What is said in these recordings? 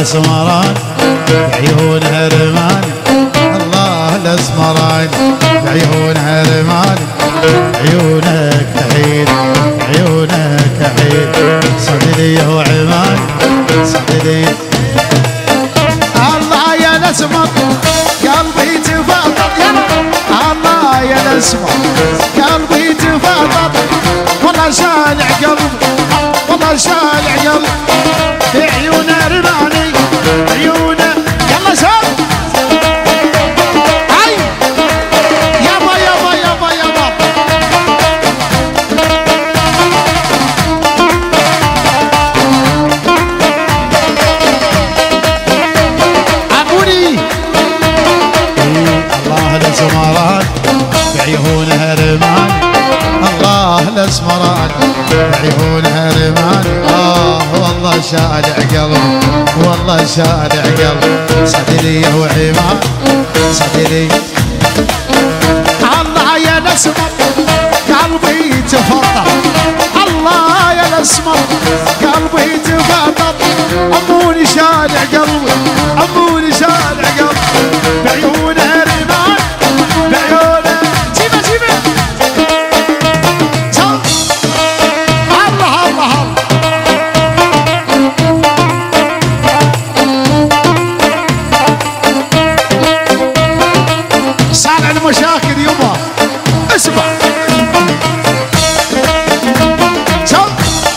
الاسمران بعيونها رمان، الله الاسمران بعيونها رمان، عيونك عيد عيونك عيد، صدري وعمان صدري. الله يا الاسمر قلبي تفاضل، الله يا الاسمر قلبي تفاضل، والله شالع قلبي والله شالع قلبي، بعيونه رماني عيونه. يلا شال هاي يابا يابا يابا يابا. عموني الله الاسمران بعيونها رمان، الله الاسمران بعيونها رمان. والله شالع قلبي والله شالع قلبي، صدري وعمان صدري. الله يا الاسمر قلبي تفضل، الله يا الاسمر قلبي تفضل، عموني شالع قلبي عموني شالع قلبي، بعيونها رمان بعيونها. جيبه جيبه الله الله الله. صانع المشاكل يبا اسمع شوف.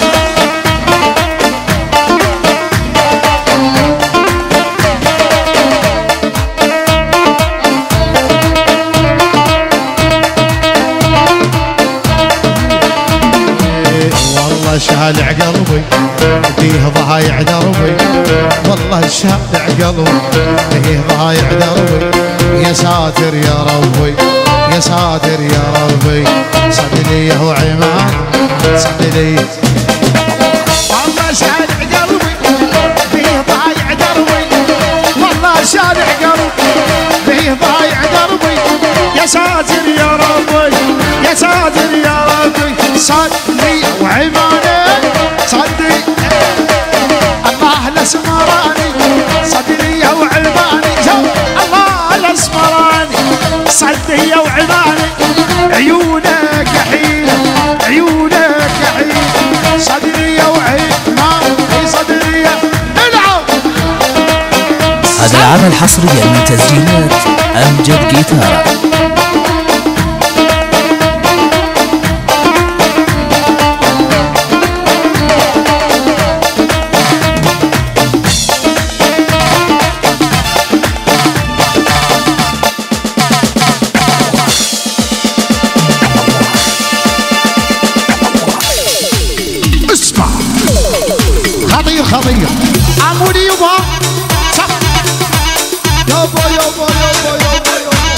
والله شالع قلبي فيه ضايع دربي، والله شالع قلبي فيه ضايع دربي، يا ساتر يا ربي يا ساتر يا ربي، صدري وعمان صدري. والله شالع قلبي فيه ضايع دربي، والله شالع قلبي فيه ضايع دربي، يا ساتر يا ربي يا ساتر يا ربي، صدري وعماني صدري. الله الاسمراني صدري وعماني، الله الاسمراني صدري وعماني، عيونك حين عيونك حين، صدري وعماني صدري. العب هذا العمل حصريا من تسجيلات أمجد جيتارا. خطير خطير عمودي يبا يابا يابا يابا يابا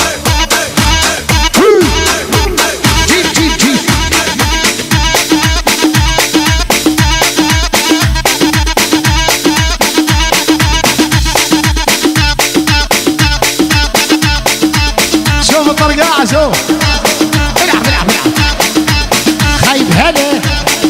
يابا. جيب جيب جيب شوف الطرقاعة شوف. العب العب العب خايب هلا.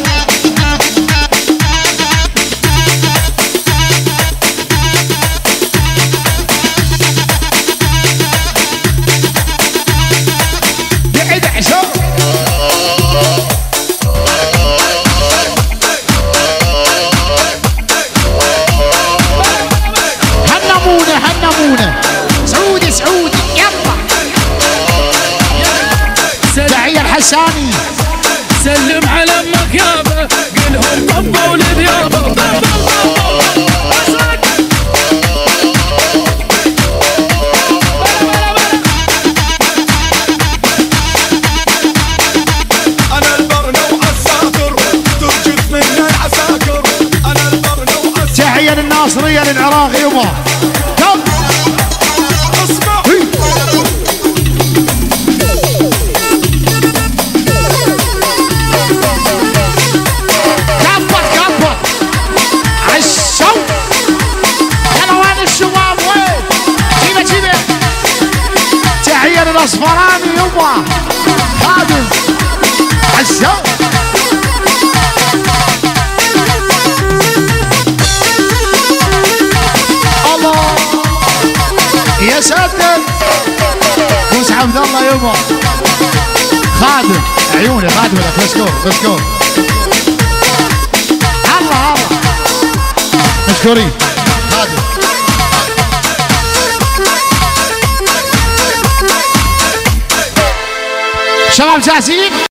سعودي سعودي يلا تحية الحساني. سلم على امك يابا قلهم طبوا لديابا. انا البرنو عساكر ترجف من العساكر، انا البرنو عساكر. تحية للناصرية للعراق يبا. اسمع كبر كبر عالشوق. يلا وين الشباب وين؟ جيبه جيبه. تحية للاصفراني يبا خادم عالشوق. موسى حمد الله يبا خادم عيوني خادم لك مشكور مشكور الله الله مشكورين خادم شباب جاهزين